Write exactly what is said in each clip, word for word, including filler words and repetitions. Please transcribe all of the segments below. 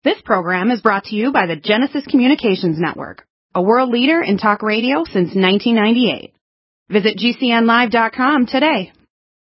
This program is brought to you by the Genesis Communications Network, a world leader in talk radio since nineteen ninety-eight. Visit G C N live dot com today.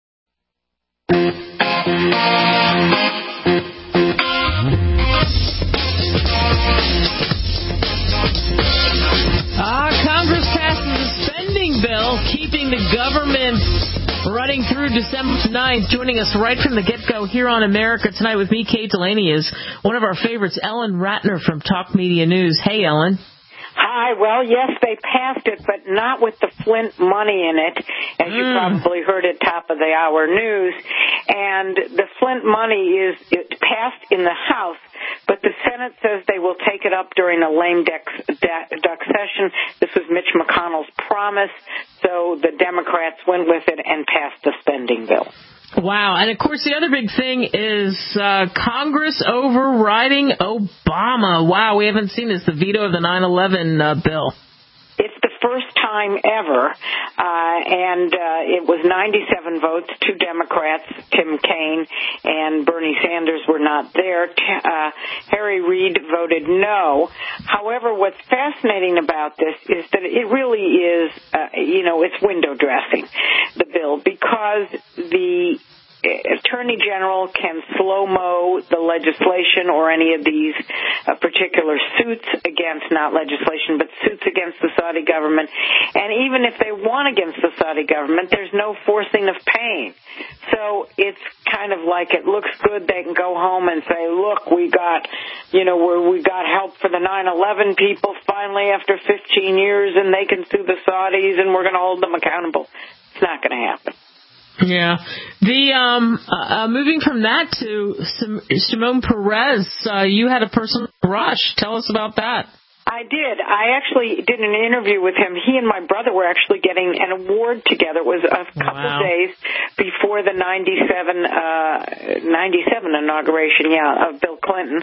Ah, Congress passes a spending bill, keeping the government running through December ninth. Joining us right from the get-go here on America Tonight with me, Kate Delaney, is one of our favorites, Ellen Ratner from Talk Media News. Hey, Ellen. Hi. Well, yes, they passed it, but not with the Flint money in it, as mm. you probably heard at top of the hour news. And the Flint money is it passed in the House, but the Senate says they will take it up during a lame duck, duck session. This was Mitch McConnell's promise, so the Democrats went with it and passed the spending bill. Wow. And, of course, the other big thing is uh, Congress overriding Obama. Wow, we haven't seen this, the veto of the nine eleven uh, bill. It's the first time ever, uh, and uh, it was ninety-seven votes, two Democrats, Tim Kaine and Bernie Sanders were not there. Uh, Harry Reid voted no. However, what's fascinating about this is that it really is, uh, you know, it's window dressing, the bill, because the Attorney General can slow-mo the legislation or any of these uh, particular suits against, not legislation, but suits against the Saudi government. And even if they won against the Saudi government, there's no forcing of paying. So it's kind of like it looks good. They can go home and say, look, we got, you know, we're, we got help for the nine eleven people finally after fifteen years, and they can sue the Saudis, and we're going to hold them accountable. It's not going to happen. Yeah. The um, uh, moving from that to Sim- Shimon Peres, uh, you had a personal crush. Tell us about that. I did. I actually did an interview with him. He and my brother were actually getting an award together. It was a couple wow. days before the ninety-seven, uh, ninety-seven inauguration, yeah, of Bill Clinton.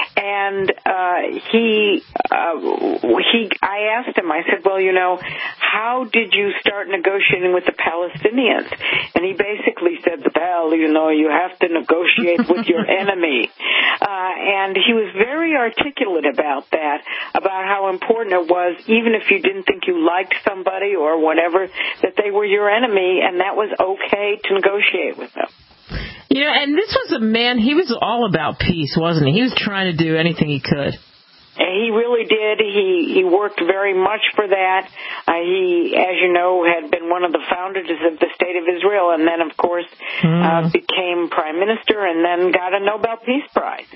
And uh, he, uh, he, I asked him, I said, well, you know, how did you start negotiating with the Palestinians? And he basically said, well, you know, you have to negotiate with your enemy. Uh, and he was very articulate about that, about how important it was, even if you didn't think you liked somebody or whatever, that they were your enemy, and that was okay to negotiate with them. Yeah, and this was a man, he was all about peace, wasn't he? He was trying to do anything he could. He really did. He he worked very much for that. Uh, he, as you know, had been one of the founders of the State of Israel, and then, of course, mm. uh, became prime minister and then got a Nobel Peace Prize.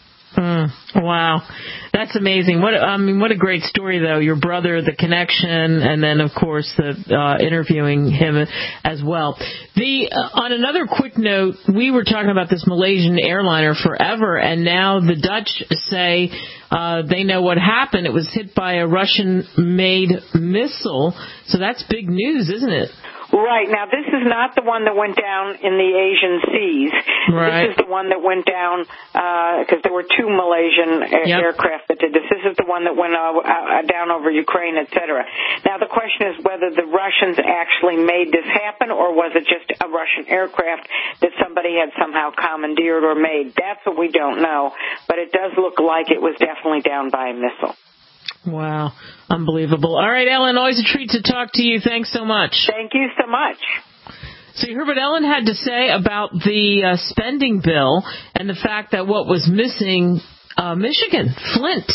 Mm, wow, that's amazing. What I mean, what a great story, though. Your brother, the connection, and then, of course, the uh, interviewing him as well. The uh, on another quick note, we were talking about this Malaysian airliner forever, and now the Dutch say uh, they know what happened. It was hit by a Russian-made missile, so that's big news, isn't it? Right. Now, this is not the one that went down in the Asian seas. Right. This is the one that went down, because uh, there were two Malaysian a- yep. aircraft that did this. This is the one that went uh, uh, down over Ukraine, et cetera. Now, the question is whether the Russians actually made this happen, or was it just a Russian aircraft that somebody had somehow commandeered or made. That's what we don't know. But it does look like it was definitely down by a missile. Wow. Unbelievable. All right, Ellen, always a treat to talk to you. Thanks so much. Thank you so much. So you heard what Ellen had to say about the uh, spending bill and the fact that what was missing, uh, Michigan, Flint,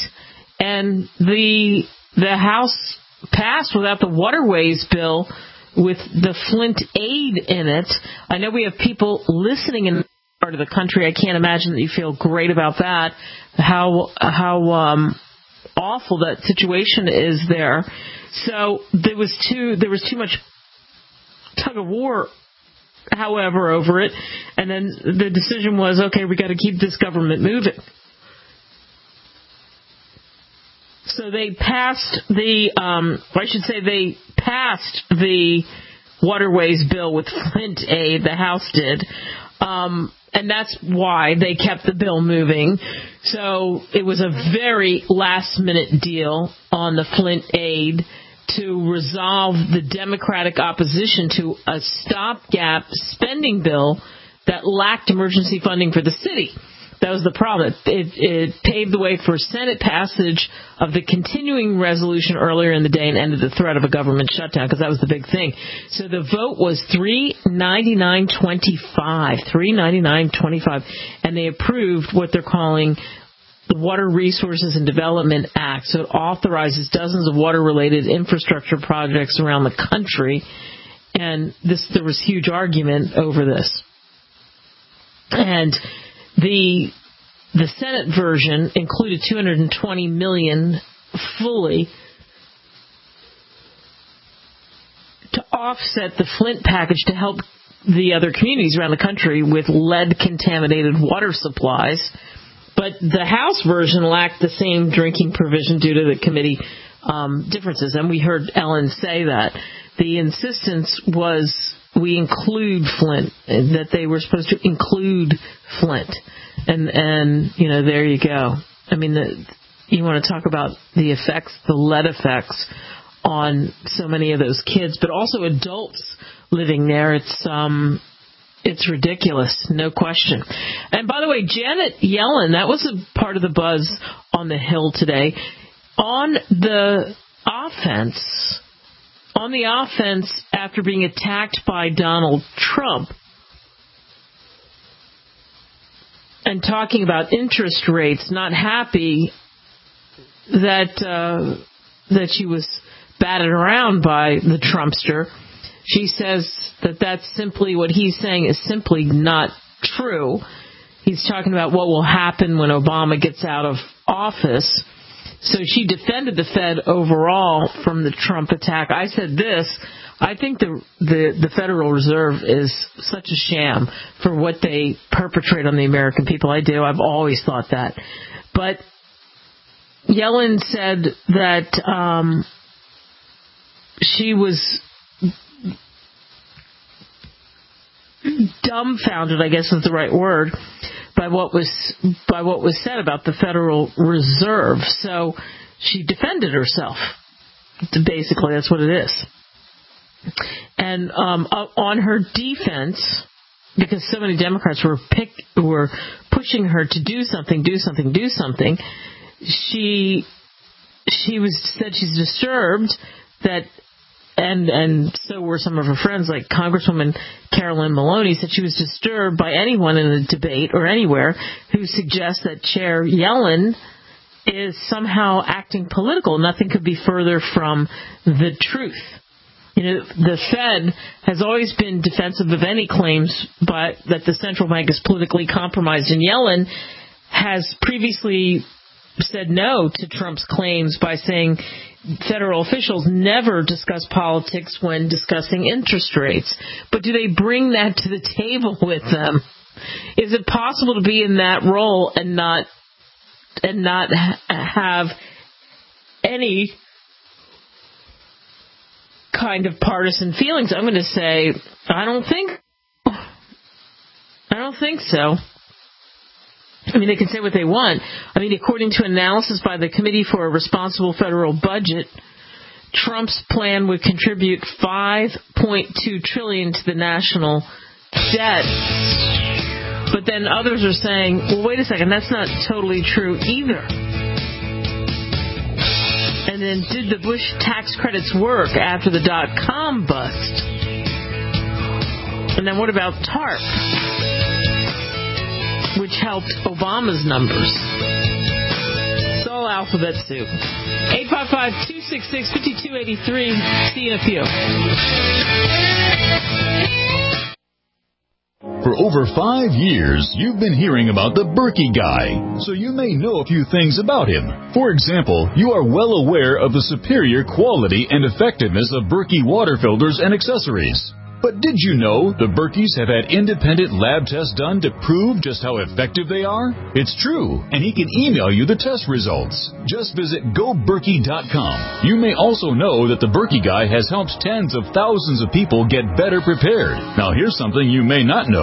and the the House passed without the waterways bill with the Flint aid in it. I know we have people listening in part of the country. I can't imagine that you feel great about that, how how um awful that situation is there. So there was too there was too much tug of war, however, over it, and then the decision was, okay, we got to keep this government moving. So they passed the, um, I should say, they passed the waterways bill with Flint aid. The House did. Um, And that's why they kept the bill moving. So it was a very last-minute deal on the Flint aid to resolve the Democratic opposition to a stopgap spending bill that lacked emergency funding for the city. That was the problem. It, it paved the way for Senate passage of the continuing resolution earlier in the day and ended the threat of a government shutdown, because that was the big thing. So the vote was three ninety-nine twenty-five, three ninety-nine twenty-five, and they approved what they're calling the Water Resources and Development Act. So it authorizes dozens of water-related infrastructure projects around the country, and this there was huge argument over this. And The the Senate version included two hundred twenty million dollars fully to offset the Flint package to help the other communities around the country with lead-contaminated water supplies. But the House version lacked the same drinking provision due to the committee um, differences, and we heard Ellen say that. The insistence was we include Flint, that they were supposed to include Flint. And, and you know, there you go. I mean, the, you want to talk about the effects, the lead effects on so many of those kids, but also adults living there. It's um, it's ridiculous, no question. And by the way, Janet Yellen, that was a part of the buzz on the Hill today. On the offense, on the offense after being attacked by Donald Trump, and talking about interest rates, not happy that uh, that she was batted around by the Trumpster. She says that that's simply what he's saying is simply not true. He's talking about what will happen when Obama gets out of office. So she defended the Fed overall from the Trump attack. I said this. I think the, the the Federal Reserve is such a sham for what they perpetrate on the American people. I do. I've always thought that. But Yellen said that um, she was dumbfounded, I guess is the right word, by what was by what was said about the Federal Reserve. So she defended herself. Basically, that's what it is. And um, on her defense, because so many Democrats were pick, were pushing her to do something, do something, do something, she she was said she's disturbed that, and and so were some of her friends, like Congresswoman Carolyn Maloney, said she was disturbed by anyone in a debate or anywhere who suggests that Chair Yellen is somehow acting political. Nothing could be further from the truth. You know, the Fed has always been defensive of any claims but that the central bank is politically compromised, and Yellen has previously said no to Trump's claims by saying federal officials never discuss politics when discussing interest rates. But do they bring that to the table with them? Is it possible to be in that role and not and not ha- have any kind of partisan feelings? I'm going to say I don't think I don't think so. I mean, they can say what they want. I mean, according to analysis by the Committee for a Responsible Federal Budget, Trump's plan would contribute five point two trillion dollars to the national debt. But then others are saying, well, wait a second, that's not totally true either. And then, did the Bush tax credits work after the dot-com bust? And then what about TARP, which helped Obama's numbers? It's all alphabet soup. eight five five, two six six, five two eight three. See you in a few. For over five years, you've been hearing about the Berkey guy, so you may know a few things about him. For example, you are well aware of the superior quality and effectiveness of Berkey water filters and accessories. But did you know the Berkeys have had independent lab tests done to prove just how effective they are? It's true, and he can email you the test results. Just visit go berkey dot com. You may also know that the Berkey Guy has helped tens of thousands of people get better prepared. Now here's something you may not know.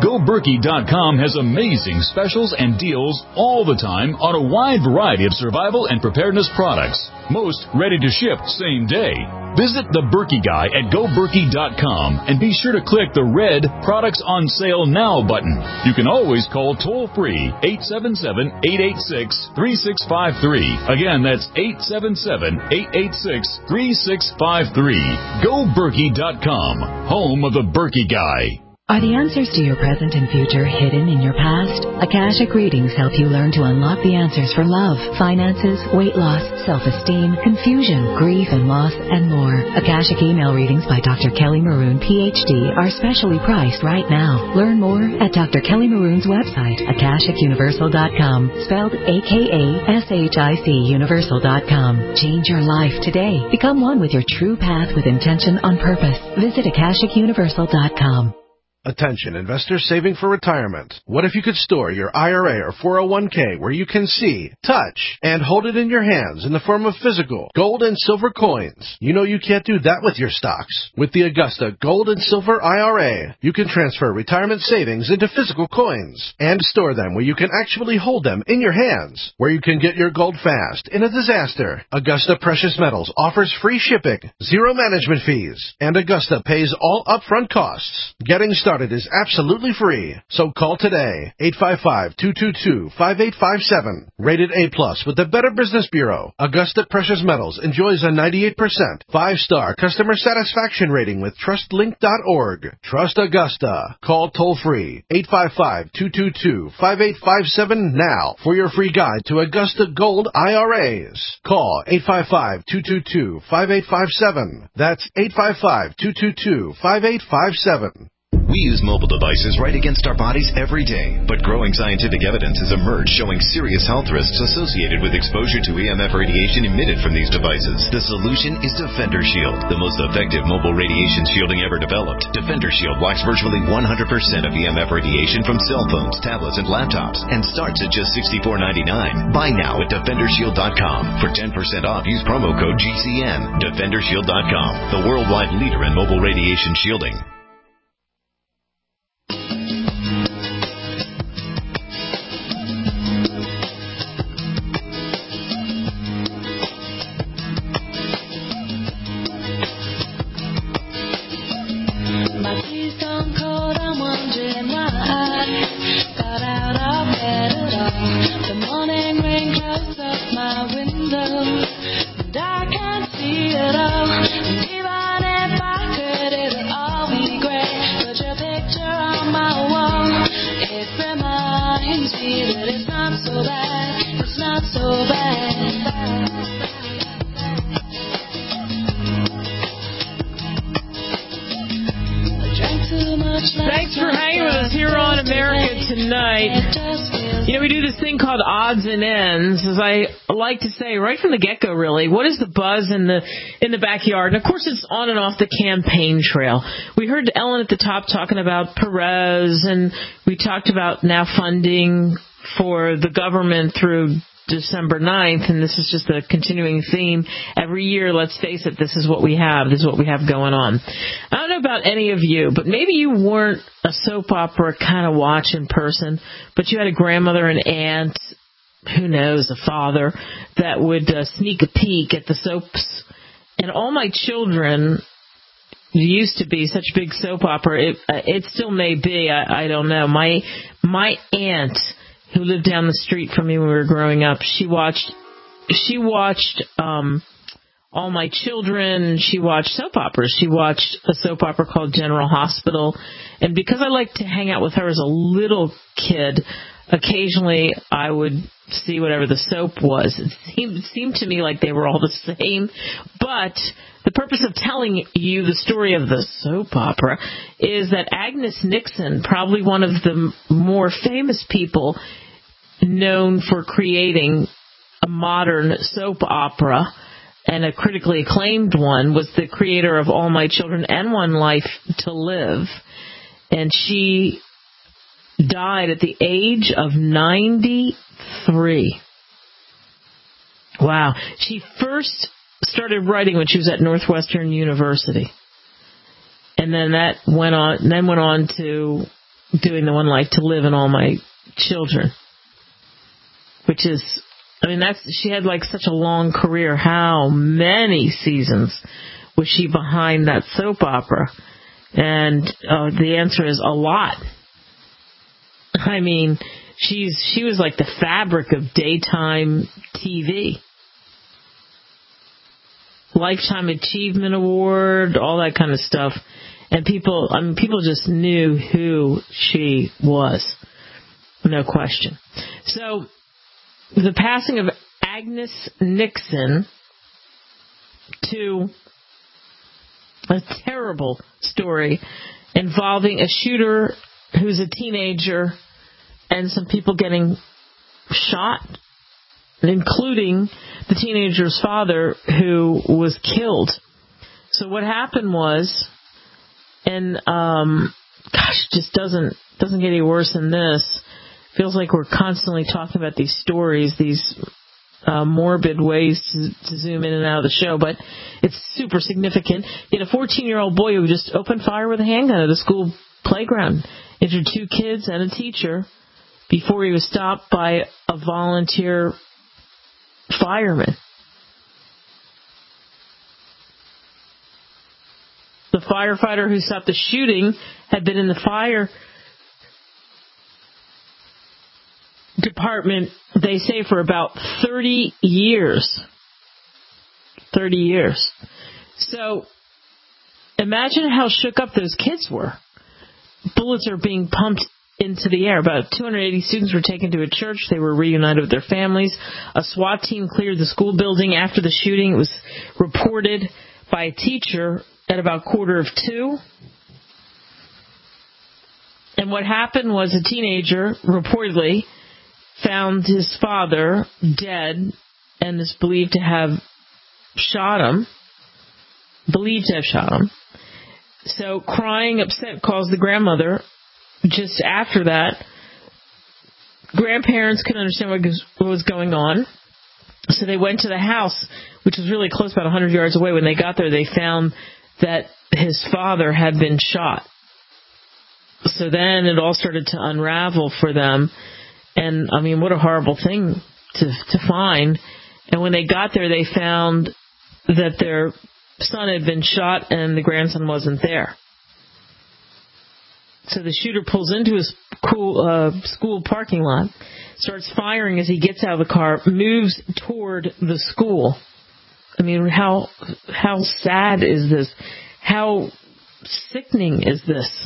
Go Berkey dot com has amazing specials and deals all the time on a wide variety of survival and preparedness products. Most ready to ship same day. Visit the Berkey Guy at Go Berkey dot com and be sure to click the red Products on Sale Now button. You can always call toll-free eight seven seven, eight eight six, three six five three. Again, that's eight seven seven, eight eight six, three six five three. Go Berkey dot com, home of the Berkey Guy. Are the answers to your present and future hidden in your past? Akashic Readings help you learn to unlock the answers for love, finances, weight loss, self-esteem, confusion, grief and loss, and more. Akashic email readings by Doctor Kelly Maroon, P H D, are specially priced right now. Learn more at Doctor Kelly Maroon's website, akashic universal dot com, spelled A K A S H I C universal dot com. Change your life today. Become one with your true path with intention on purpose. Visit akashic universal dot com. Attention, investors saving for retirement. What if you could store your I R A or four oh one k where you can see, touch, and hold it in your hands in the form of physical gold and silver coins? You know you can't do that with your stocks. With the Augusta Gold and Silver I R A, you can transfer retirement savings into physical coins and store them where you can actually hold them in your hands, where you can get your gold fast in a disaster. Augusta Precious Metals offers free shipping, zero management fees, and Augusta pays all upfront costs. Getting started Started is absolutely free. So call today, eight five five, two two two, five eight five seven. Rated A plus with the Better Business Bureau, Augusta Precious Metals enjoys a ninety-eight percent five-star customer satisfaction rating with trust link dot org. Trust Augusta. Call toll-free, eight five five, two two two, five eight five seven now for your free guide to Augusta Gold I R As. Call eight five five, two two two, five eight five seven. That's eight five five, two two two, five eight five seven. We use mobile devices right against our bodies every day, but growing scientific evidence has emerged showing serious health risks associated with exposure to E M F radiation emitted from these devices. The solution is Defender Shield, the most effective mobile radiation shielding ever developed. Defender Shield blocks virtually one hundred percent of E M F radiation from cell phones, tablets, and laptops, and starts at just sixty-four ninety-nine. Buy now at defender shield dot com. For ten percent off, use promo code G C N. defender shield dot com, the worldwide leader in mobile radiation shielding. Thanks for hanging with us here on America Tonight. You know, we do this thing called Odds and Ends, as I like to say right from the get-go, really. What is the buzz in the in the backyard? And, of course, it's on and off the campaign trail. We heard Ellen at the top talking about Perez, and we talked about now funding for the government through December ninth, and this is just a continuing theme. Every year, let's face it, this is what we have. This is what we have going on. I don't know about any of you, but maybe you weren't a soap opera kind of watching person, but you had a grandmother, an aunt, who knows, a father, that would uh, sneak a peek at the soaps. And All My Children used to be such big soap opera. It, uh, it still may be. I, I don't know. My my aunt, who lived down the street from me when we were growing up, she watched she watched um, All My Children. She watched soap operas. She watched a soap opera called General Hospital. And because I liked to hang out with her as a little kid, occasionally I would see whatever the soap was. It seemed, it seemed to me like they were all the same. But the purpose of telling you the story of the soap opera is that Agnes Nixon, probably one of the more famous people known for creating a modern soap opera and a critically acclaimed one, was the creator of All My Children and One Life to Live. And she died at the age of ninety-three. Wow. She first started writing when she was at Northwestern University. And then that went on, then went on to doing the One Life to Live and All My Children, which is, I mean, that's, she had like such a long career. How many seasons was she behind that soap opera? And uh, the answer is a lot. I mean, she's she was like the fabric of daytime T V. Lifetime Achievement Award, all that kind of stuff. And people, I mean, people just knew who she was. No question. So, the passing of Agnes Nixon to a terrible story involving a shooter who's a teenager and some people getting shot, including the teenager's father who was killed. So what happened was, and um, gosh, it just doesn't doesn't get any worse than this. Feels like we're constantly talking about these stories, these uh, morbid ways to, to zoom in and out of the show, but it's super significant. You had a fourteen-year-old boy who just opened fire with a handgun at a school playground, injured two kids and a teacher before he was stopped by a volunteer fireman. The firefighter who stopped the shooting had been in the fire department, they say, for about thirty years. thirty years. So imagine how shook up those kids were. Bullets are being pumped into the air. About two hundred eighty students were taken to a church. They were reunited with their families. A SWAT team cleared the school building after the shooting. It was reported by a teacher at about quarter of two. And what happened was a teenager reportedly found his father dead and is believed to have shot him. Believed to have shot him. So crying, upset, calls the grandmother. Just after that, grandparents couldn't understand what was going on. So they went to the house, which was really close, about one hundred yards away. When they got there, they found that his father had been shot. So then it all started to unravel for them. And, I mean, what a horrible thing to to find. And when they got there, they found that their son had been shot and the grandson wasn't there. So the shooter pulls into his school, uh, school parking lot, starts firing as he gets out of the car, moves toward the school. I mean, how how sad is this? How sickening is this?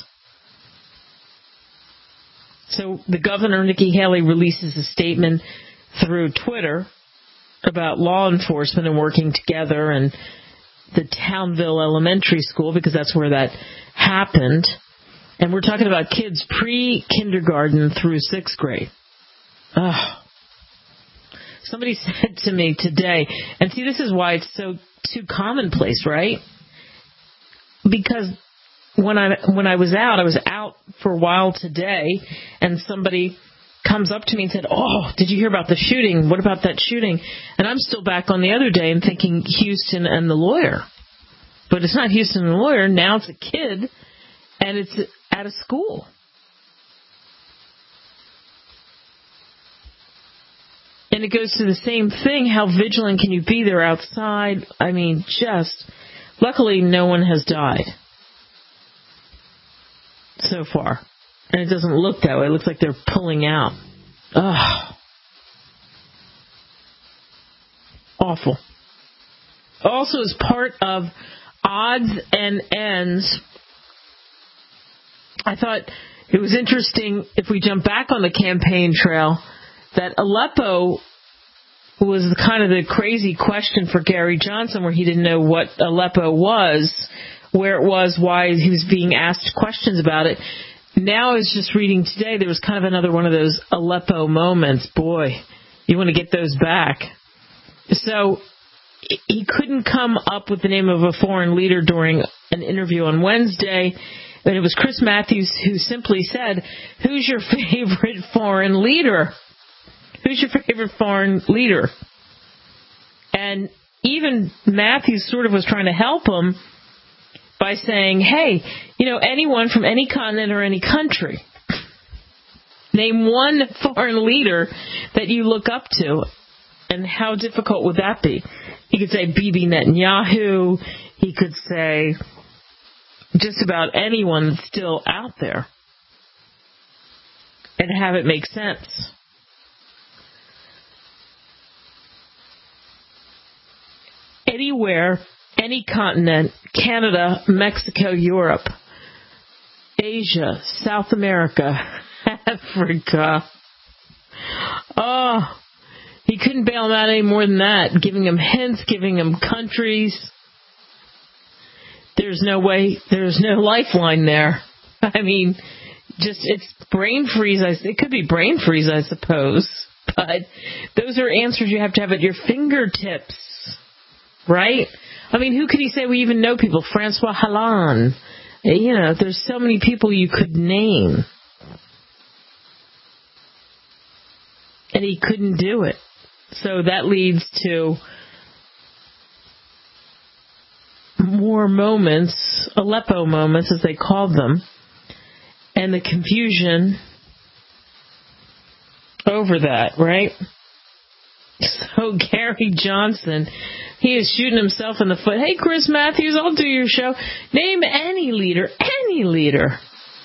So the governor, Nikki Haley, releases a statement through Twitter about law enforcement and working together, and the Townville Elementary School, because that's where that happened. And we're talking about kids pre-kindergarten through sixth grade. Oh. Somebody said to me today, and see, this is why it's so too commonplace, right? Because when I when I was out, I was out for a while today, and somebody comes up to me and said, "Oh, did you hear about the shooting? What about that shooting?" And I'm still back on the other day and thinking Houston and the lawyer. But it's not Houston and the lawyer. Now it's a kid, and it's at a school. And it goes to the same thing. How vigilant can you be? They're outside. I mean, just, luckily no one has died so far. And it doesn't look that way. It looks like they're pulling out. Ugh. Awful. Also, as part of odds and ends, I thought it was interesting, if we jump back on the campaign trail, that Aleppo was kind of the crazy question for Gary Johnson, where he didn't know what Aleppo was, where it was, why he was being asked questions about it. Now I was just reading today, there was kind of another one of those Aleppo moments. Boy, you want to get those back. So he couldn't come up with the name of a foreign leader during an interview on Wednesday. And it was Chris Matthews who simply said, "Who's your favorite foreign leader? Who's your favorite foreign leader?" And even Matthews sort of was trying to help him by saying, "Hey, you know, anyone from any continent or any country." Name one foreign leader that you look up to, and how difficult would that be? He could say Bibi Netanyahu. He could say just about anyone that's still out there, and have it make sense. Anywhere, any continent, Canada, Mexico, Europe, Asia, South America, Africa. Oh, he couldn't bail him out any more than that, giving him hints, giving him countries. There's no way, there's no lifeline there. I mean, just, it's brain freeze. It could be brain freeze, I suppose. But those are answers you have to have at your fingertips. Right? I mean, who could he say we even know people? Francois Hollande. You know, there's so many people you could name. And he couldn't do it. So that leads to more moments, Aleppo moments, as they called them, and the confusion over that, right? So Gary Johnson, he is shooting himself in the foot. Hey, Chris Matthews, I'll do your show. Name any leader, any leader.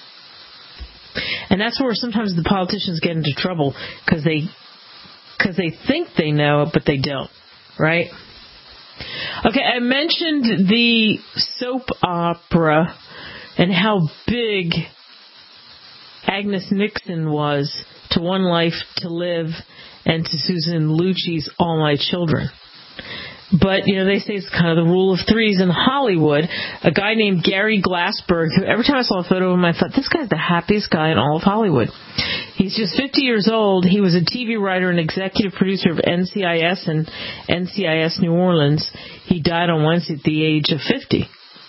And that's where sometimes the politicians get into trouble, because they, because they think they know it, but they don't, right? Okay, I mentioned the soap opera and how big Agnes Nixon was to One Life to Live and to Susan Lucci's All My Children. But, you know, they say it's kind of the rule of threes in Hollywood. A guy named Gary Glassberg, who every time I saw a photo of him, I thought, this guy's the happiest guy in all of Hollywood. He's just fifty years old. He was a T V writer and executive producer of N C I S and N C I S New Orleans. He died on Wednesday at the age of fifty.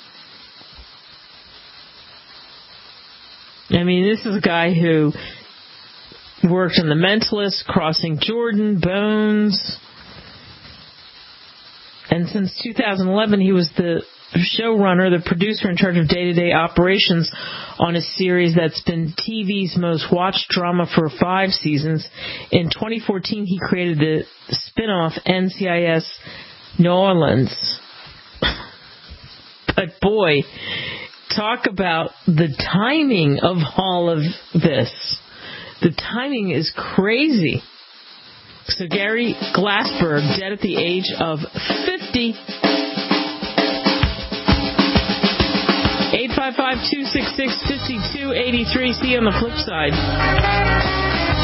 I mean, this is a guy who worked on The Mentalist, Crossing Jordan, Bones. And since two thousand eleven, he was the showrunner, the producer in charge of day-to-day operations on a series that's been T V's most watched drama for five seasons. In twenty fourteen, he created the spin-off N C I S New Orleans. But boy, talk about the timing of all of this. The timing is crazy. So Gary Glassberg, dead at the age of fifty. eight five five, two six six, five two eight three. See you on the flip side.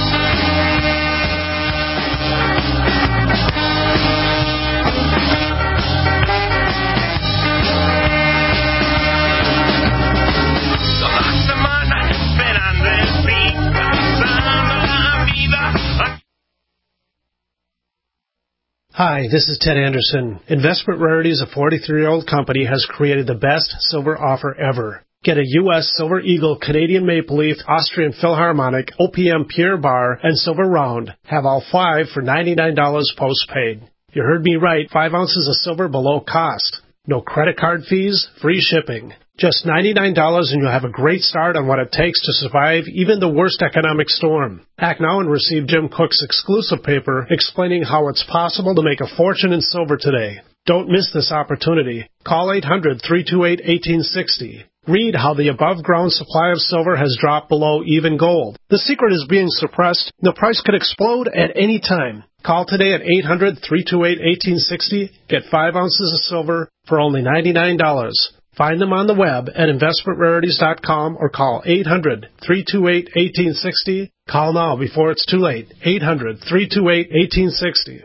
Hi, this is Ted Anderson. Investment Rarities, a forty-three-year-old company, has created the best silver offer ever. Get a U S Silver Eagle, Canadian Maple Leaf, Austrian Philharmonic, O P M Pure Bar, and Silver Round. Have all five for ninety-nine dollars postpaid. You heard me right, five ounces of silver below cost. No credit card fees, free shipping. Just ninety-nine dollars and you'll have a great start on what it takes to survive even the worst economic storm. Act now and receive Jim Cook's exclusive paper explaining how it's possible to make a fortune in silver today. Don't miss this opportunity. Call eight hundred, three two eight, one eight six zero. Read how the above-ground supply of silver has dropped below even gold. The secret is being suppressed. The price could explode at any time. Call today at eight hundred, three two eight, one eight six zero. Get five ounces of silver for only ninety-nine dollars. Find them on the web at investment rarities dot com or call eight hundred, three two eight, one eight six zero. Call now before it's too late. eight hundred, three two eight, one eight six zero.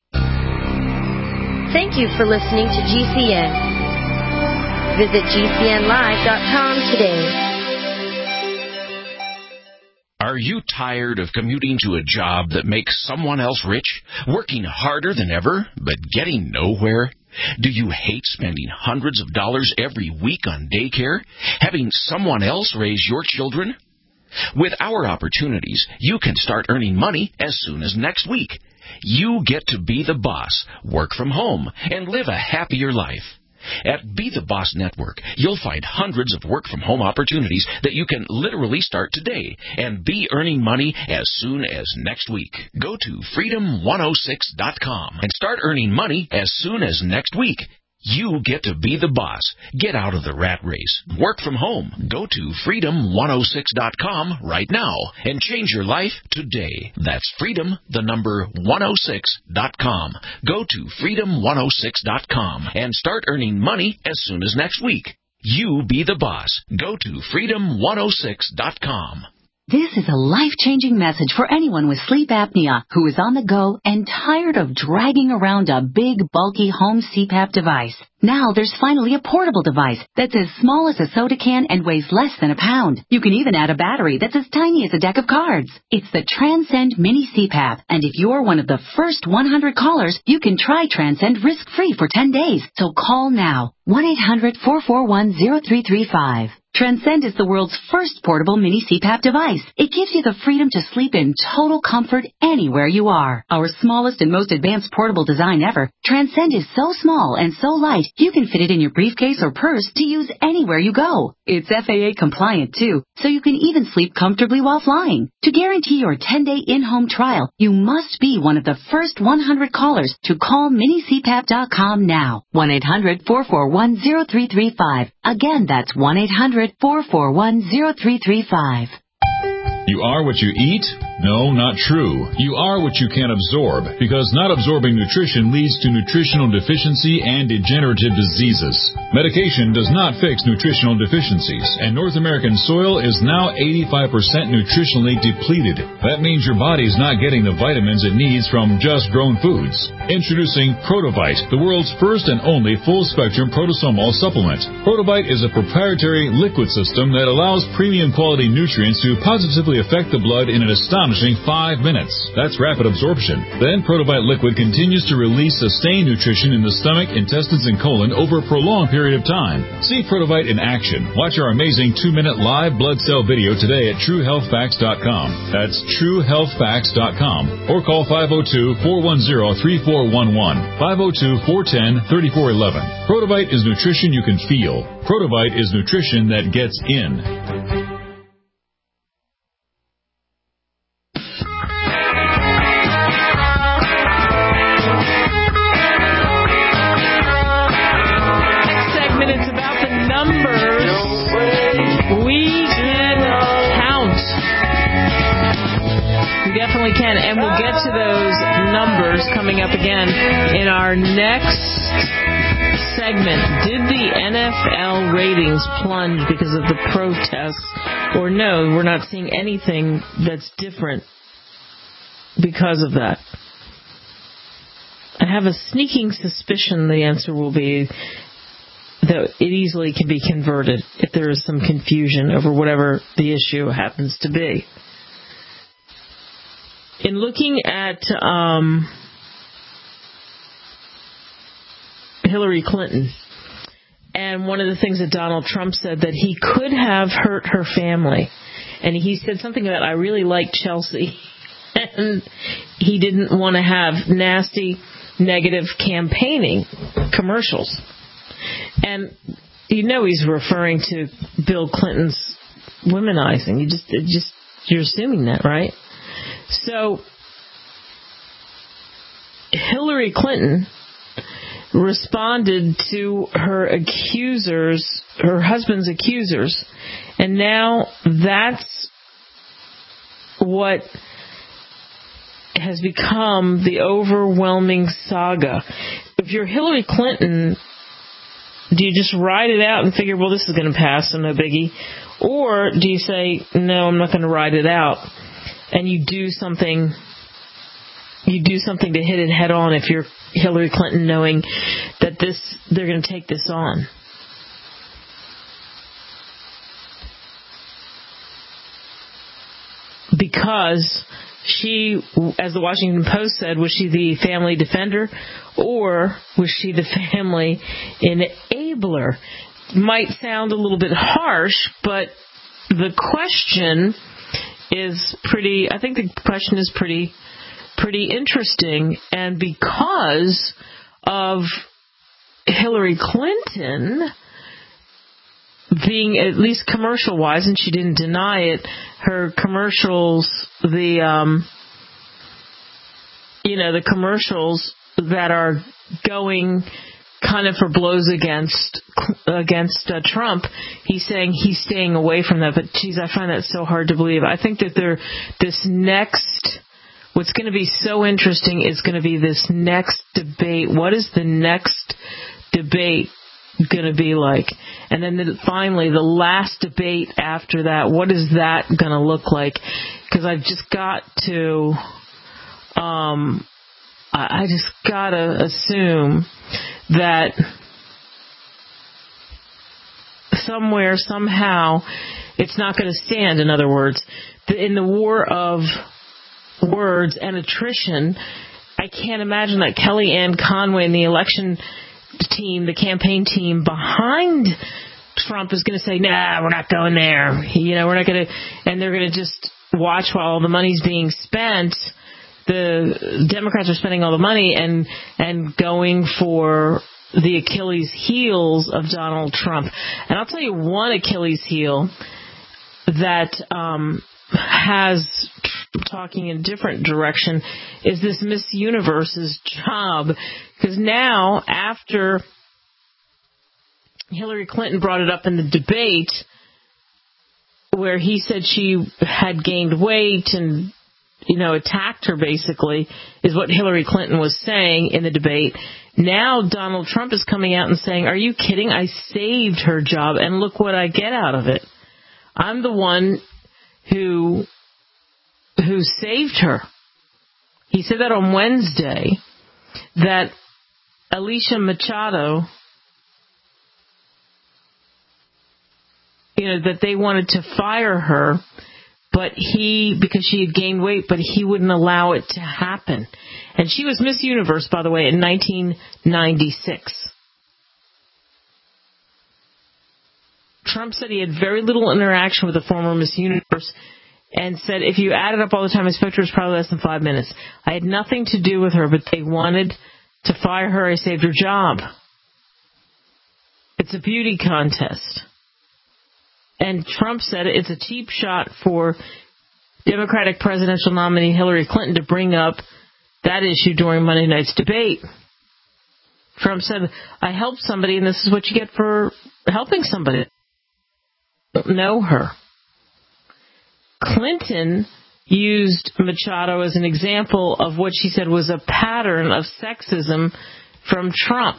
Thank you for listening to G C N. Visit G C N live dot com today. Are you tired of commuting to a job that makes someone else rich, working harder than ever, but getting nowhere? Do you hate spending hundreds of dollars every week on daycare, having someone else raise your children? With our opportunities, you can start earning money as soon as next week. You get to be the boss, work from home, and live a happier life. At Be the Boss Network, you'll find hundreds of work-from-home opportunities that you can literally start today and be earning money as soon as next week. Go to freedom one oh six dot com and start earning money as soon as next week. You get to be the boss. Get out of the rat race. Work from home. Go to freedom one oh six dot com right now and change your life today. That's freedom, the number one oh six dot com. Go to freedom one oh six dot com and start earning money as soon as next week. You be the boss. Go to freedom one oh six dot com. This is a life-changing message for anyone with sleep apnea who is on the go and tired of dragging around a big, bulky home C PAP device. Now there's finally a portable device that's as small as a soda can and weighs less than a pound. You can even add a battery that's as tiny as a deck of cards. It's the Transcend Mini C PAP, and if you're one of the first one hundred callers, you can try Transcend risk-free for ten days. So call now, one eight hundred four four one oh three three five. Transcend is the world's first portable mini C PAP device. It gives you the freedom to sleep in total comfort anywhere you are. Our smallest and most advanced portable design ever, Transcend is so small and so light, you can fit it in your briefcase or purse to use anywhere you go. It's F A A compliant too, so you can even sleep comfortably while flying. To guarantee your ten-day in-home trial, you must be one of the first one hundred callers to call mini c pap dot com now. one eight hundred four four one oh three three five. Again, that's one eight hundred four four one oh three three five. You are what you eat? No, not true. You are what you can absorb, because not absorbing nutrition leads to nutritional deficiency and degenerative diseases. Medication does not fix nutritional deficiencies, and North American soil is now eighty-five percent nutritionally depleted. That means your body's not getting the vitamins it needs from just grown foods. Introducing Protovite, the world's first and only full-spectrum protosomal supplement. Protovite is a proprietary liquid system that allows premium quality nutrients to positively affect the blood in an astonishing five minutes. That's rapid absorption. Then Protovite liquid continues to release sustained nutrition in the stomach, intestines, and colon over a prolonged period of time. See Protovite in action. Watch our amazing two-minute live blood cell video today at true health facts dot com. That's true health facts dot com. Or call five oh two, four one oh, three four one one, five oh two, four one oh, three four one one. Protovite is nutrition you can feel. Protovite is nutrition that gets in. Can, and we'll get to those numbers coming up again in our next segment. Did the N F L ratings plunge because of the protests, or no, we're not seeing anything that's different because of that? I have a sneaking suspicion the answer will be that it easily can be converted if there is some confusion over whatever the issue happens to be. In looking at um, Hillary Clinton, and one of the things that Donald Trump said, that he could have hurt her family. And he said something about, I really like Chelsea. And he didn't want to have nasty, negative campaigning commercials. And you know he's referring to Bill Clinton's womanizing. You just, it just you're assuming that, right? So, Hillary Clinton responded to her accusers, her husband's accusers, and now that's what has become the overwhelming saga. If you're Hillary Clinton, do you just ride it out and figure, well, this is going to pass, so no biggie? Or do you say, no, I'm not going to ride it out? And you do something, you do something to hit it head on if you're Hillary Clinton, knowing that this, they're going to take this on. Because she, as the Washington Post said, was she the family defender, or was she the family enabler? Might sound a little bit harsh, but the question is pretty, I think the question is pretty, pretty interesting. And because of Hillary Clinton being, at least commercial-wise, and she didn't deny it, her commercials, the, um, you know, the commercials that are going kind of for blows against against uh, Trump, he's saying he's staying away from that. But, geez, I find that so hard to believe. I think that there, this next, what's going to be so interesting is going to be this next debate. What is the next debate going to be like? And then the, finally, the last debate after that, what is that going to look like? Because I've just got to, um, I, I just got to assume that somewhere, somehow, it's not going to stand. In other words, in the war of words and attrition, I can't imagine that Kellyanne Conway and the election team, the campaign team behind Trump is going to say, nah, we're not going there. You know, we're not going to, and they're going to just watch while all the money's being spent. The Democrats are spending all the money and and going for the Achilles heels of Donald Trump. And I'll tell you one Achilles heel that um, has, talking in a different direction, is this Miss Universe's job. Because now, after Hillary Clinton brought it up in the debate, where he said she had gained weight and, you know, attacked her, basically, is what Hillary Clinton was saying in the debate. Now Donald Trump is coming out and saying, are you kidding? I saved her job, and look what I get out of it. I'm the one who who saved her. He said that on Wednesday, that Alicia Machado, you know, that they wanted to fire her, but he, because she had gained weight, but he wouldn't allow it to happen. And she was Miss Universe, by the way, in nineteen ninety-six. Trump said he had very little interaction with the former Miss Universe and said, if you added up all the time I spoke to her, it was probably less than five minutes. I had nothing to do with her, but they wanted to fire her. I saved her job. It's a beauty contest. And Trump said it's a cheap shot for Democratic presidential nominee Hillary Clinton to bring up that issue during Monday night's debate. Trump said, I helped somebody, and this is what you get for helping somebody. Don't know her. Clinton used Machado as an example of what she said was a pattern of sexism from Trump.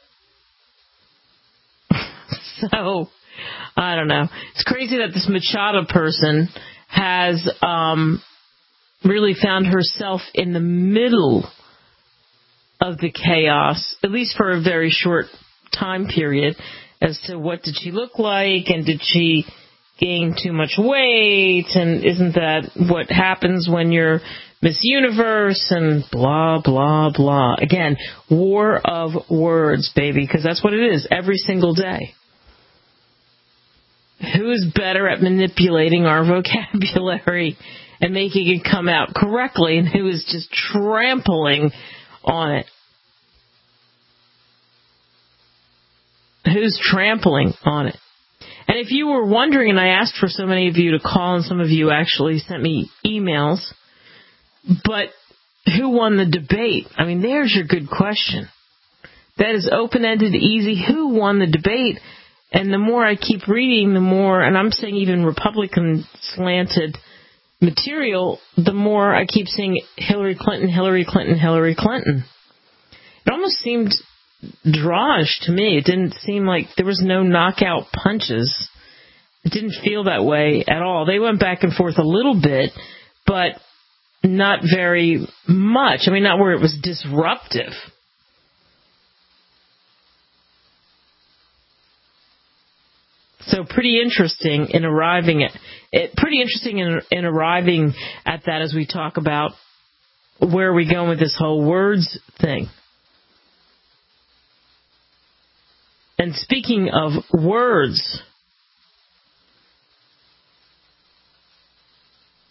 So, I don't know. It's crazy that this Machado person has um, really found herself in the middle of the chaos, at least for a very short time period, as to what did she look like, and did she gain too much weight, and isn't that what happens when you're Miss Universe, and blah, blah, blah. Again, war of words, baby, because that's what it is every single day. Who is better at manipulating our vocabulary and making it come out correctly, and who is just trampling on it? Who's trampling on it? And if you were wondering, and I asked for so many of you to call, and some of you actually sent me emails, but who won the debate? I mean, there's your good question. That is open-ended, easy. Who won the debate? And the more I keep reading, the more, and I'm saying even Republican-slanted material, the more I keep seeing Hillary Clinton, Hillary Clinton, Hillary Clinton. It almost seemed drawish to me. It didn't seem like there was no knockout punches. It didn't feel that way at all. They went back and forth a little bit, but not very much. I mean, not where it was disruptive. So pretty interesting in arriving at it. Pretty interesting in, in arriving at that as we talk about where are we going with this whole words thing. And speaking of words,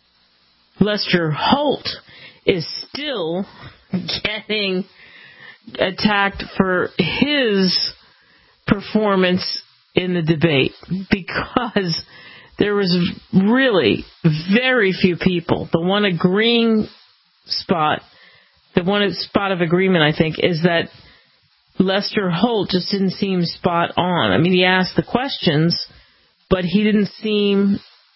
Lester Holt is still getting attacked for his performance in the debate, because there was really very few people. The one agreeing spot, the one spot of agreement, I think, is that Lester Holt just didn't seem spot on. I mean, he asked the questions, but he didn't seem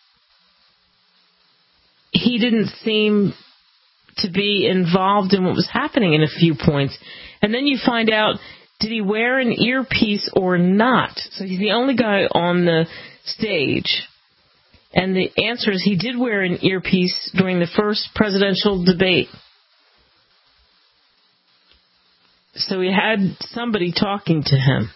he didn't seem to be involved in what was happening in a few points. And then you find out, did he wear an earpiece or not? So he's the only guy on the stage. And the answer is he did wear an earpiece during the first presidential debate. So he had somebody talking to him.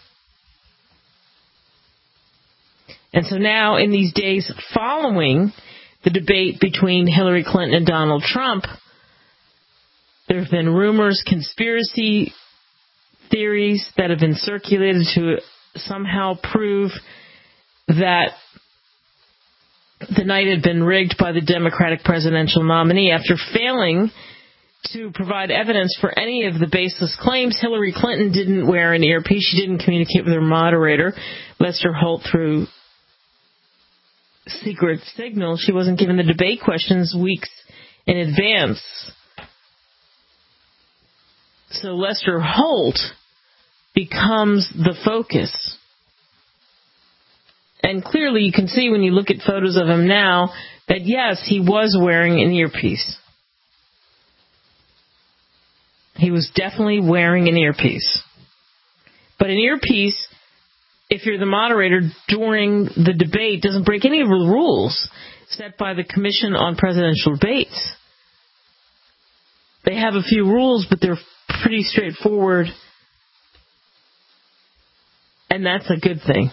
And so now, in these days following the debate between Hillary Clinton and Donald Trump, there have been rumors, conspiracy theories that have been circulated to somehow prove that the night had been rigged by the Democratic presidential nominee. After failing to provide evidence for any of the baseless claims, Hillary Clinton didn't wear an earpiece. She didn't communicate with her moderator, Lester Holt, through secret signal. She wasn't given the debate questions weeks in advance. So Lester Holt becomes the focus. And clearly you can see when you look at photos of him now that, yes, he was wearing an earpiece. He was definitely wearing an earpiece. But an earpiece, if you're the moderator during the debate, doesn't break any of the rules set by the Commission on Presidential Debates. They have a few rules, but they're pretty straightforward. And that's a good thing.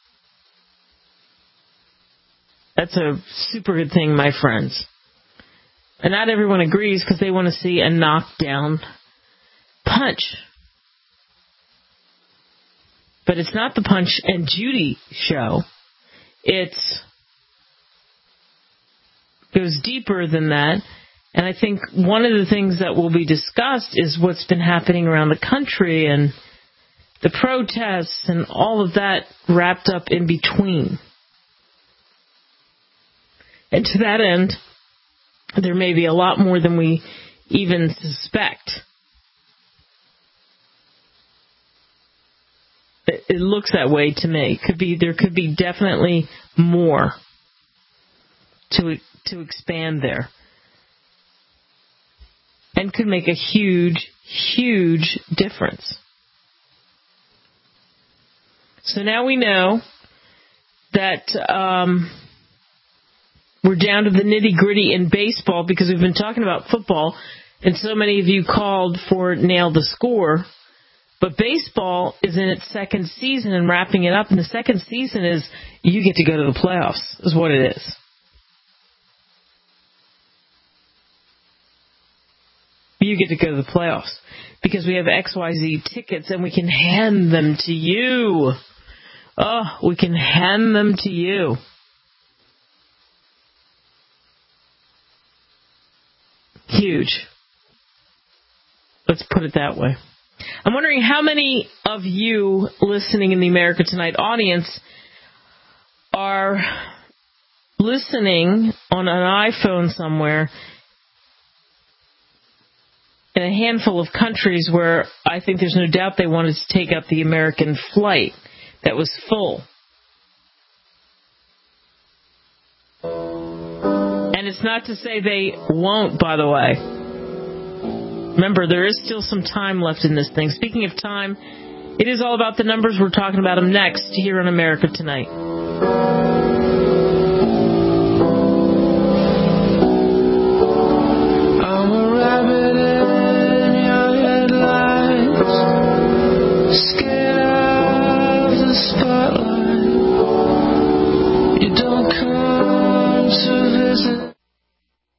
That's a super good thing, my friends. And not everyone agrees because they want to see a knockdown punch. But it's not the Punch and Judy show. It's it goes deeper than that. And I think one of the things that will be discussed is what's been happening around the country and the protests and all of that wrapped up in between. And to that end, there may be a lot more than we even suspect. It looks that way to me. Could be there could be definitely more to to expand there, and could make a huge, huge difference. So now we know that um, we're down to the nitty-gritty in baseball because we've been talking about football, and so many of you called for Nail the Score. But baseball is in its second season and wrapping it up, and the second season is you get to go to the playoffs, is what it is. You get to go to the playoffs because we have X Y Z tickets and we can hand them to you. Oh, we can hand them to you. Huge. Let's put it that way. I'm wondering how many of you listening in the America Tonight audience are listening on an iPhone somewhere in a handful of countries where I think there's no doubt they wanted to take up the American flight that was full. And it's not to say they won't, by the way. Remember, there is still some time left in this thing. Speaking of time, it is all about the numbers. We're talking about them next here on America Tonight. I'm a rabbit in your headlights, scared of the spotlight. You don't come to visit. Danger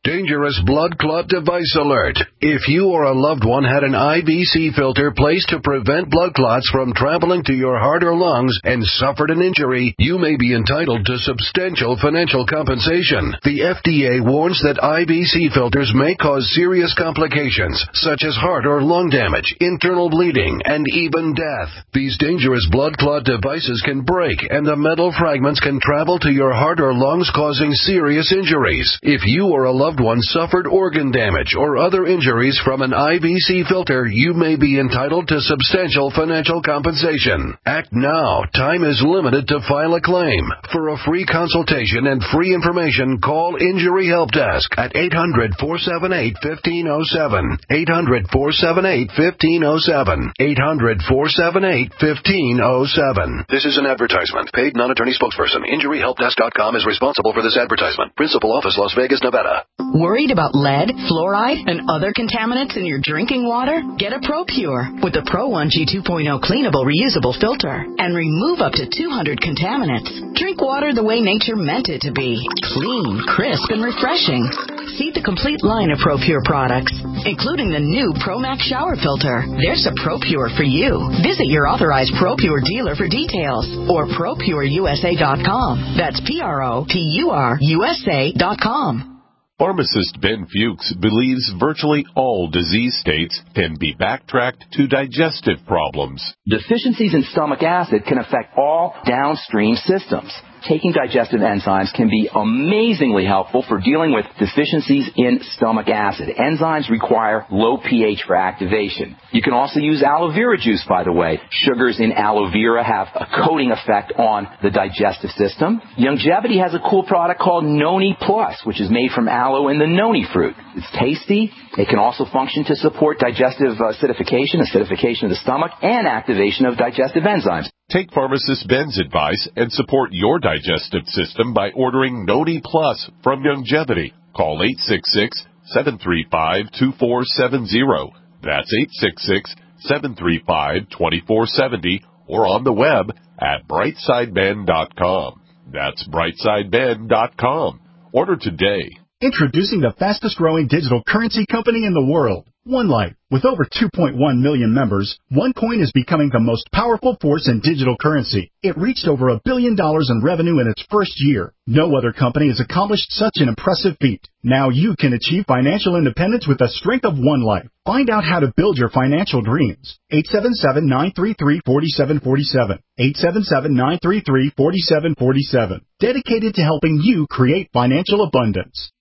dangerous blood clot device alert. If you or a loved one had an I V C filter placed to prevent blood clots from traveling to your heart or lungs and suffered an injury, you may be entitled to substantial financial compensation. The F D A warns that I V C filters may cause serious complications, such as heart or lung damage, internal bleeding, and even death. These dangerous blood clot devices can break, and the metal fragments can travel to your heart or lungs, causing serious injuries. If you or a loved one suffered organ damage or other injuries from an I V C filter, you may be entitled to substantial financial compensation. Act now. Time is limited to file a claim. For a free consultation and free information, call Injury Help Desk at eight hundred, four seven eight, one five zero seven. eight hundred, four seven eight, one five zero seven. eight hundred, four seven eight, one five zero seven. This is an advertisement. Paid non-attorney spokesperson. Injury Help Desk dot com is responsible for this advertisement. Principal office, Las Vegas, Nevada. Worried about lead, fluoride, and other contaminants in your drinking water? Get a ProPure with the Pro one G two point oh cleanable reusable filter and remove up to two hundred contaminants. Drink water the way nature meant it to be. Clean, crisp, and refreshing. See the complete line of ProPure products, including the new ProMax shower filter. There's a ProPure for you. Visit your authorized ProPure dealer for details or Pro Pure U S A dot com. That's P R O P U R U S A dot com. Pharmacist Ben Fuchs believes virtually all disease states can be backtracked to digestive problems. Deficiencies in stomach acid can affect all downstream systems. Taking digestive enzymes can be amazingly helpful for dealing with deficiencies in stomach acid. Enzymes require low pH for activation. You can also use aloe vera juice, by the way. Sugars in aloe vera have a coating effect on the digestive system. Longevity has a cool product called Noni Plus, which is made from aloe and the noni fruit. It's tasty. It can also function to support digestive acidification, acidification of the stomach, and activation of digestive enzymes. Take Pharmacist Ben's advice and support your digestive system by ordering Noni Plus from Longevity. Call eight six six, seven three five, two four seven zero. That's eight six six, seven three five, two four seven zero or on the web at brightside ben dot com. That's brightside ben dot com. Order today. Introducing the fastest growing digital currency company in the world, OneLife. With over two point one million members, OneCoin is becoming the most powerful force in digital currency. It reached over a billion dollars in revenue in its first year. No other company has accomplished such an impressive feat. Now you can achieve financial independence with the strength of OneLife. Find out how to build your financial dreams. eight seven seven, nine three three, four seven four seven. eight seven seven, nine three three, four seven four seven. Dedicated to helping you create financial abundance.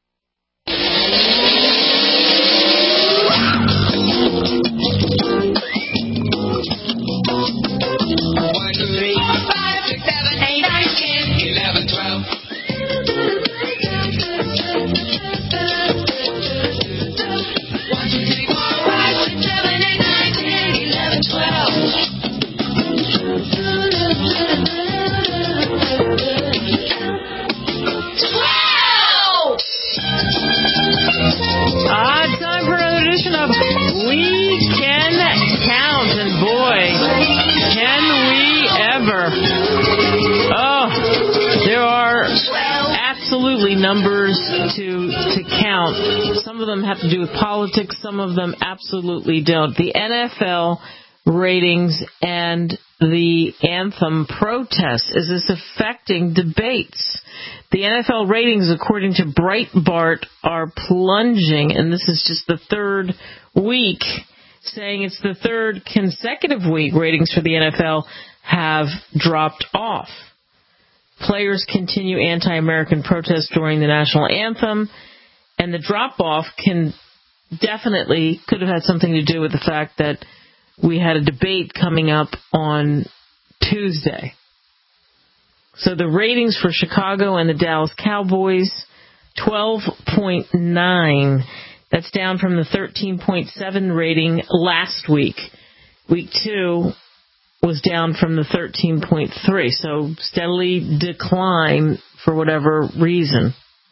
Ah, time for another edition of We Can Count, and boy, can we ever. Oh, there are absolutely numbers to to count. Some of them have to do with politics, some of them absolutely don't. The N F L ratings and the anthem protest. Is this affecting debates? The N F L ratings, according to Breitbart, are plunging, and this is just the third week, saying it's the third consecutive week ratings for the N F L have dropped off. Players continue anti-American protests during the national anthem, and the drop-off can definitely could have had something to do with the fact that we had a debate coming up on Tuesday. So the ratings for Chicago and the Dallas Cowboys, twelve point nine. That's down from the thirteen point seven rating last week. Week two was down from the thirteen point three. So steadily decline for whatever reason.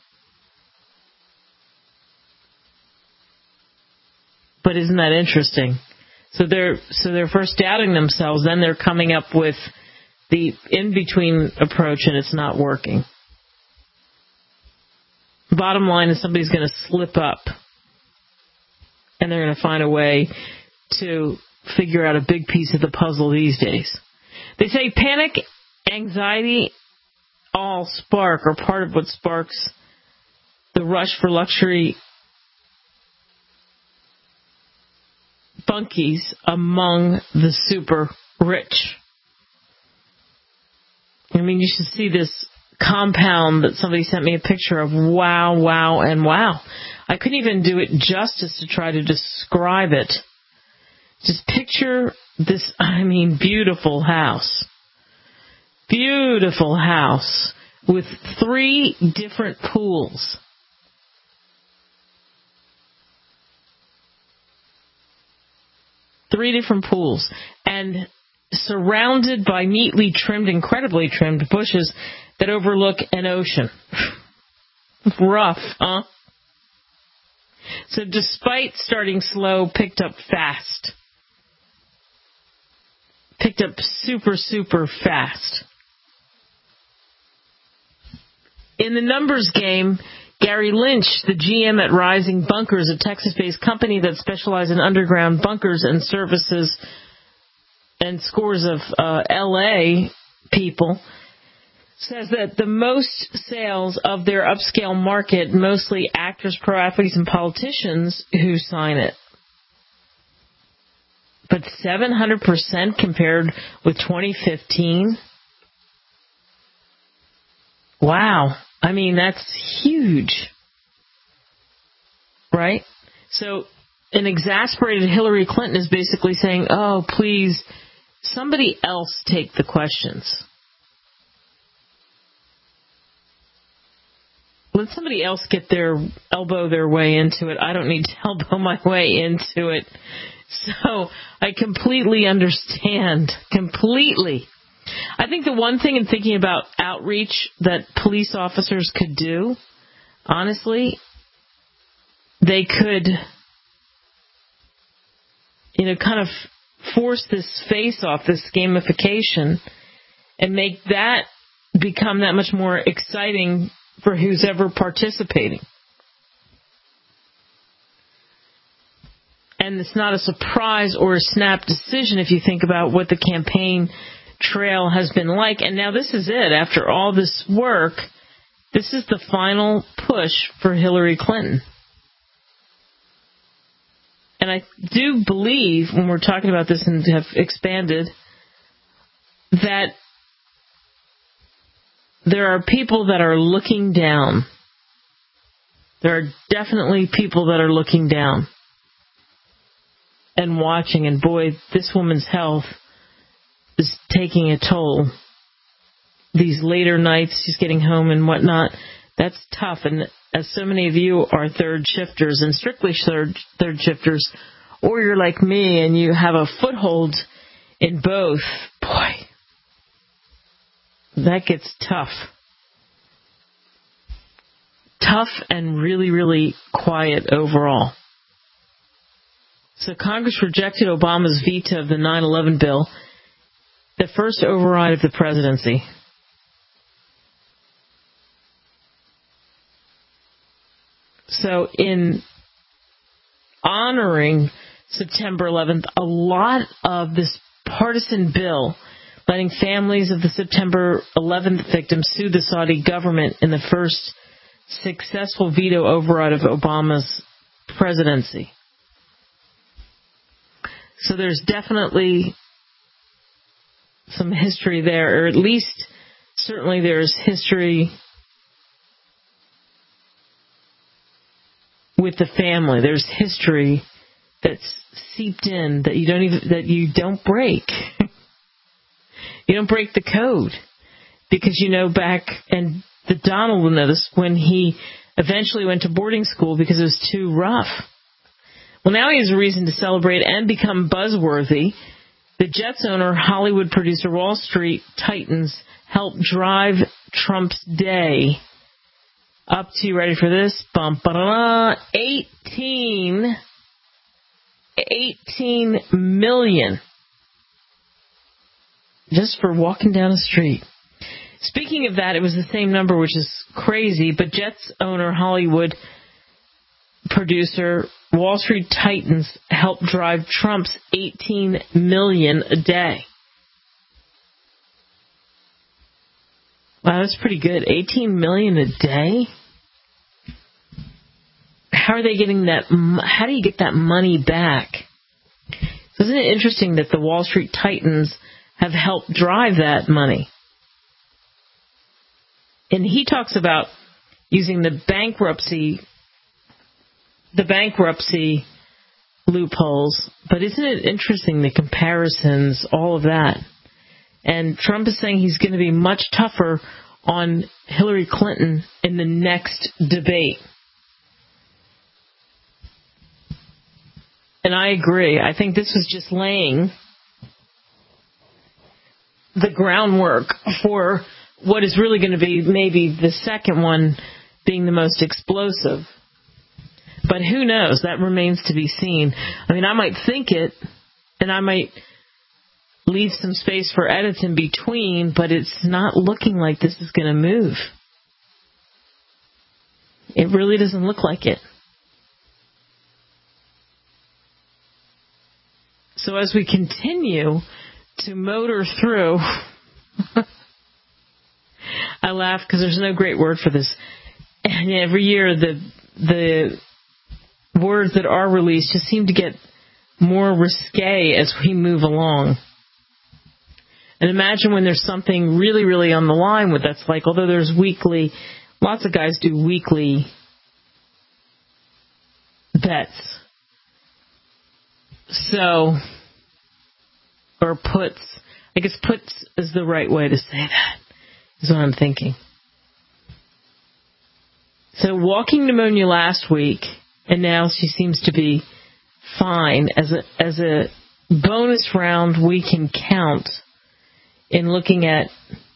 But isn't that interesting? So they're so they're first doubting themselves, then they're coming up with the in-between approach, and it's not working. Bottom line is somebody's going to slip up, and they're going to find a way to figure out a big piece of the puzzle these days. They say panic, anxiety, all spark or part of what sparks the rush for luxury bunkies among the super rich. I mean, you should see this compound that somebody sent me a picture of. Wow, wow, and wow. I couldn't even do it justice to try to describe it. Just picture this, I mean, beautiful house. Beautiful house with three different pools. Three different pools. And surrounded by neatly trimmed, incredibly trimmed bushes that overlook an ocean. Rough, huh? So despite starting slow, picked up fast. Picked up super, super fast. In the numbers game, Gary Lynch, the G M at Rising Bunkers, a Texas-based company that specializes in underground bunkers and services and scores of uh, L A people, says that the most sales of their upscale market, mostly actors, pro athletes, and politicians who sign it. But seven hundred percent compared with twenty fifteen? Wow. I mean, that's huge. Right? So an exasperated Hillary Clinton is basically saying, oh, please, somebody else take the questions. Let somebody else get their elbow their way into it. I don't need to elbow my way into it. So I completely understand. Completely. I think the one thing in thinking about outreach that police officers could do, honestly, they could, you know, kind of force this face-off, this gamification, and make that become that much more exciting for who's ever participating. And it's not a surprise or a snap decision if you think about what the campaign trail has been like. And now this is it. After all this work, this is the final push for Hillary Clinton. And I do believe, when we're talking about this and have expanded, that there are people that are looking down. There are definitely people that are looking down and watching, and boy, this woman's health is taking a toll. These later nights, she's getting home and whatnot, that's tough. And as so many of you are third shifters and strictly third, third shifters, or you're like me and you have a foothold in both, boy, that gets tough. Tough and really, really quiet overall. So Congress rejected Obama's veto of the nine eleven bill, the first override of the presidency. So in honoring September eleventh, a lot of this partisan bill letting families of the September eleventh victims sue the Saudi government in the first successful veto override of Obama's presidency. So there's definitely some history there, or at least certainly there's history with the family. There's history that's seeped in that you don't even that you don't break. You don't break the code, because you know back, and the Donald will know this, when he eventually went to boarding school because it was too rough. Well, now he has a reason to celebrate and become buzzworthy. The Jets owner, Hollywood producer, Wall Street Titans helped drive Trump's day up to, ready for this, bum, ba-da-da, eighteen, eighteen million just for walking down the street. Speaking of that, it was the same number, which is crazy, but Jets owner, Hollywood producer, Wall Street Titans helped drive Trump's eighteen million dollars a day. Wow, that's pretty good. eighteen million dollars a day? How are they getting that? How do you get that money back? Isn't it interesting that the Wall Street Titans have helped drive that money? And he talks about using the bankruptcy, the bankruptcy loopholes. But isn't it interesting, the comparisons, all of that? And Trump is saying he's going to be much tougher on Hillary Clinton in the next debate. And I agree. I think this was just laying the groundwork for what is really going to be maybe the second one being the most explosive. But who knows? That remains to be seen. I mean, I might think it, and I might leave some space for edits in between, but it's not looking like this is going to move. It really doesn't look like it. So as we continue to motor through, I laugh because there's no great word for this. And every year the the words that are released just seem to get more risque as we move along. And imagine when there's something really, really on the line with that's like, although there's weekly, lots of guys do weekly bets. So, or puts, I guess puts is the right way to say that, is what I'm thinking. So walking pneumonia last week, and now she seems to be fine. As a, as a bonus round, we can count in looking at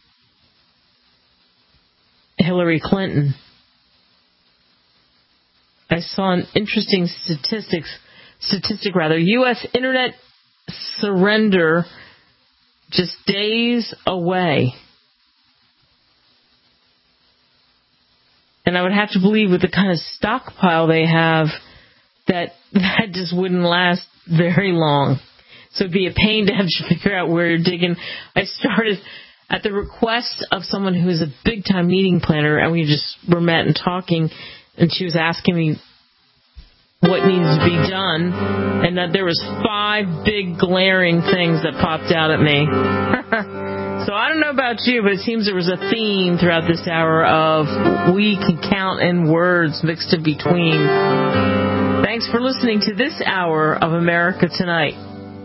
Hillary Clinton. I saw an interesting statistics statistic rather. U S internet surrender just days away. And I would have to believe with the kind of stockpile they have that that just wouldn't last very long. So it'd be a pain to have to figure out where you're digging. I started at the request of someone who is a big-time meeting planner, and we just were met and talking, and she was asking me what needs to be done, and that there was five big glaring things that popped out at me. So I don't know about you, but it seems there was a theme throughout this hour of we can count in words mixed in between. Thanks for listening to this hour of America Tonight.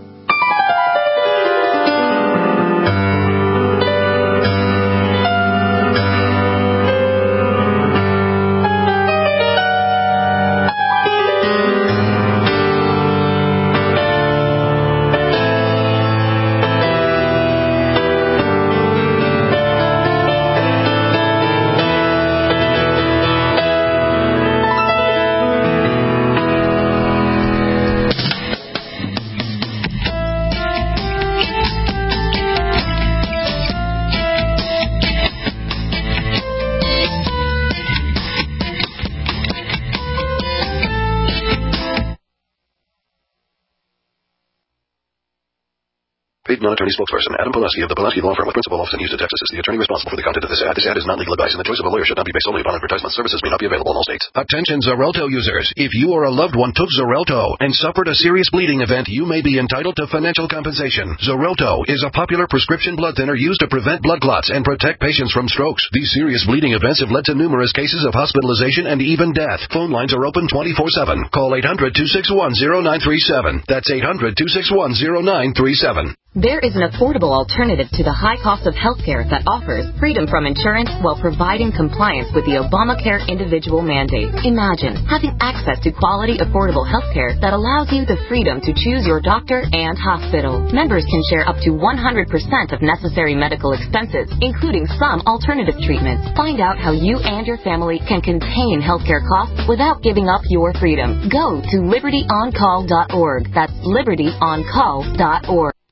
Non-attorney spokesperson Adam Pulaski of the Pulaski Law Firm with principal office in Houston, Texas is the attorney responsible for the content of this ad. This ad is not legal advice, and the choice of a lawyer should not be based solely upon advertisement. Services may not be available in all states. Attention Xarelto users. If you or a loved one took Xarelto and suffered a serious bleeding event, you may be entitled to financial compensation. Xarelto is a popular prescription blood thinner used to prevent blood clots and protect patients from strokes. These serious bleeding events have led to numerous cases of hospitalization and even death. Phone lines are open twenty-four seven. Call eight hundred, two six one, zero nine three seven. That's eight hundred, two six one, zero nine three seven. There is an affordable alternative to the high cost of healthcare that offers freedom from insurance while providing compliance with the Obamacare individual mandate. Imagine having access to quality, affordable healthcare that allows you the freedom to choose your doctor and hospital. Members can share up to one hundred percent of necessary medical expenses, including some alternative treatments. Find out how you and your family can contain healthcare costs without giving up your freedom. Go to liberty on call dot org. That's liberty on call dot org.